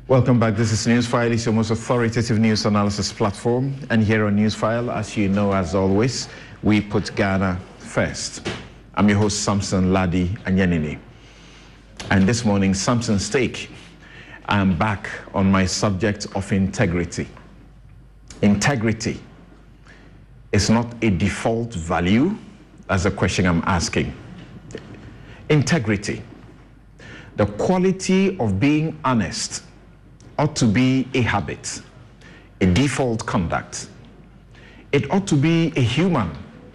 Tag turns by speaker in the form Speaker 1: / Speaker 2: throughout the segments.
Speaker 1: Welcome back. This is Newsfile. It's your most authoritative news analysis platform. And here on Newsfile, as you know, as always, we put Ghana first. I'm your host, Samson Ladi Anyanini. And this morning, Samson's Take, I'm back on my subject of integrity. Integrity is not a default value. That's the question I'm asking. Integrity, the quality of being honest, ought to be a habit, a default conduct. It ought to be a human,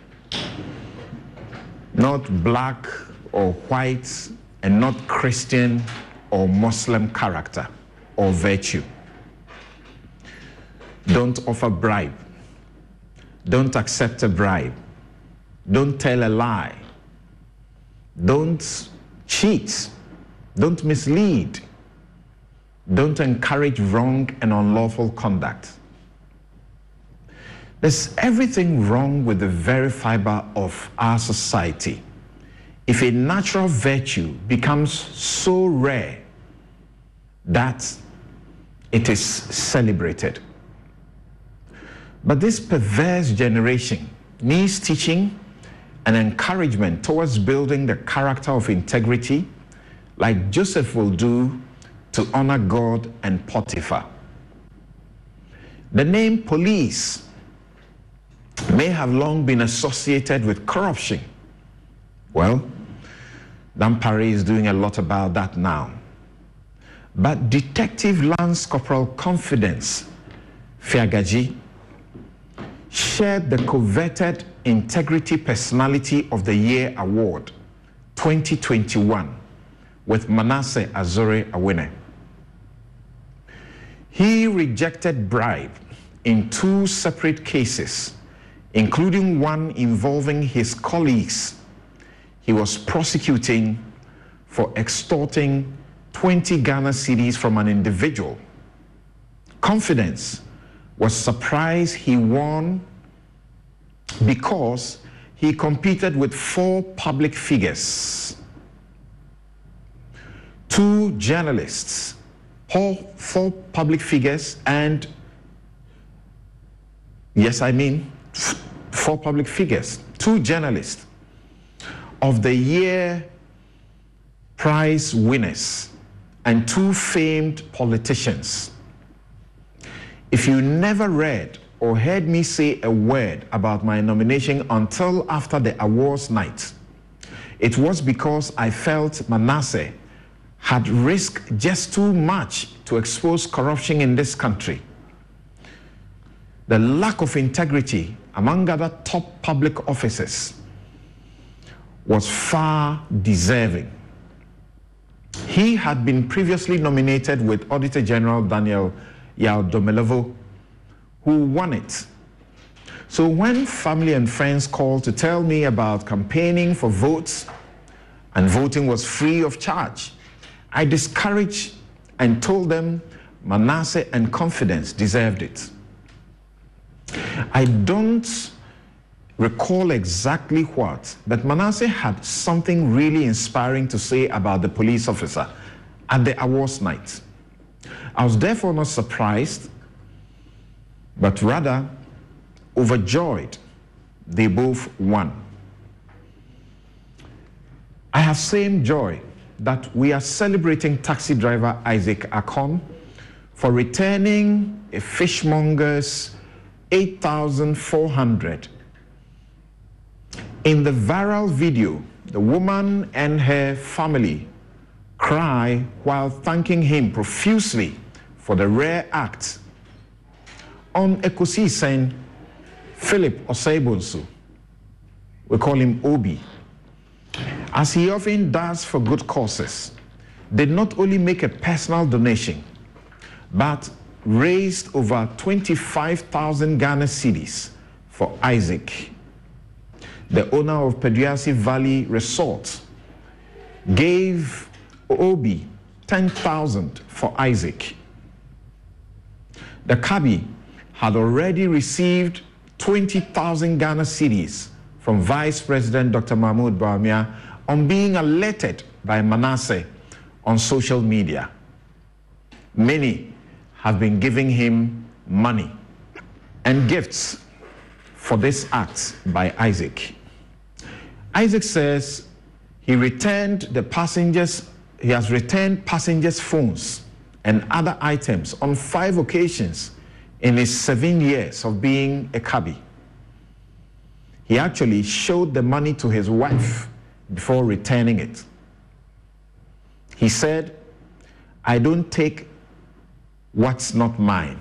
Speaker 1: not black or white, and not Christian or Muslim character or virtue. Don't offer bribe. Don't accept a bribe. Don't tell a lie. Don't cheat. Don't mislead. Don't encourage wrong and unlawful conduct. There's everything wrong with the very fiber of our society if a natural virtue becomes so rare that it is celebrated. But this perverse generation needs teaching and encouragement towards building the character of integrity, like Joseph will do to honor God and Potiphar. The name police may have long been associated with corruption. Well, Dampare is doing a lot about that now. But Detective Lance Corporal Confidence Fiagaji shared the coveted Integrity Personality of the Year Award 2021 with Manasseh Azore Awene. He rejected bribe in 2 separate cases, including one involving his colleagues he was prosecuting for extorting 20 Ghana cedis from an individual. Confidence was surprised he won because he competed with 4 public figures, 2 journalists, 4 public figures, and yes, I mean 4 public figures, 2 journalists of the year prize winners, and 2 famed politicians. If you never read or heard me say a word about my nomination until after the awards night, it was because I felt Manasseh had risked just too much to expose corruption in this country. The lack of integrity among other top public officers was far deserving. He had been previously nominated with Auditor General Daniel Yaodomelevo, who won it. So when family and friends called to tell me about campaigning for votes and voting was free of charge, I discouraged and told them Manasseh and Confidence deserved it. I don't recall exactly what, but Manasseh had something really inspiring to say about the police officer at the awards night. I was therefore not surprised, but rather overjoyed they both won. I have same joy that we are celebrating taxi driver Isaac Akon for returning a fishmonger's 8,400. In the viral video, the woman and her family cry while thanking him profusely for the rare act. On Ekosi Sen, Philip Osaibonsu, we call him Obi, as he often does for good causes, did not only make a personal donation, but raised over 25,000 Ghana cedis for Isaac. The owner of Peduasi Valley Resort gave Obi 10,000 for Isaac. The cabby had already received 20,000 Ghana cedis from Vice President Dr. Mahmoud Bawumia on being alerted by Manasseh on social media. Many have been giving him money and gifts for this act by Isaac. Isaac says he has returned passengers' phones and other items on 5 occasions in his 7 years of being a cabbie. He actually showed the money to his wife before returning it. He said, "I don't take what's not mine."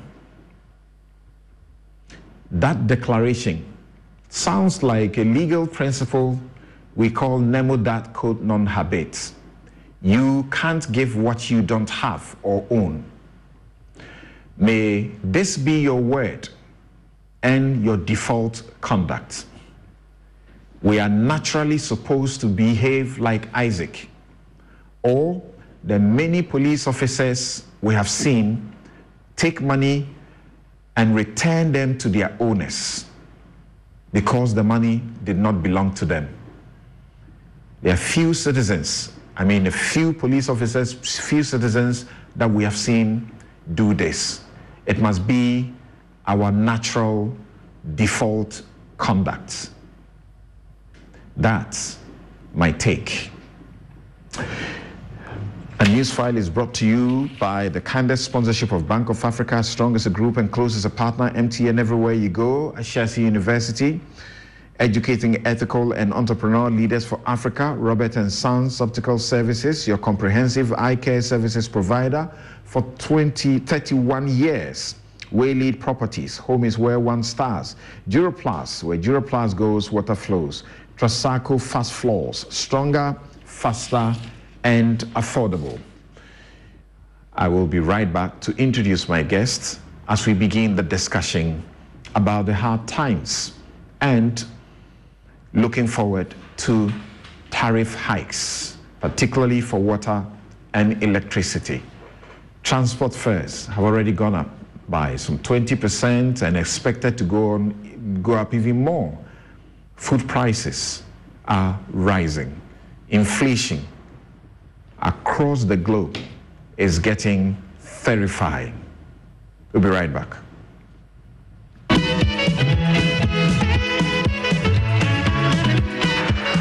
Speaker 1: That declaration sounds like a legal principle we call nemo dat quod non habet. You can't give what you don't have or own. May this be your word and your default conduct. We are naturally supposed to behave like Isaac, or the many police officers we have seen take money and return them to their owners because the money did not belong to them. There are few police officers, few citizens that we have seen do this. It must be our natural default conduct. That's my take. A news file is brought to you by the kindest sponsorship of Bank of Africa, strong as a group and close as a partner, MTN everywhere you go, Ashesi University, educating ethical and entrepreneurial leaders for Africa, Robert & Sons Optical Services, your comprehensive eye care services provider for 31 years. Waylead Properties, home is where one stars. Duroplus, where Duroplus goes, water flows. Trasaco Fast Floors, stronger, faster, and affordable. I will be right back to introduce my guests as we begin the discussion about the hard times and looking forward to tariff hikes, particularly for water and electricity. Transport fares have already gone up by some 20% and expected to go up even more. Food prices are rising. Inflation across the globe is getting terrifying. We'll be right back.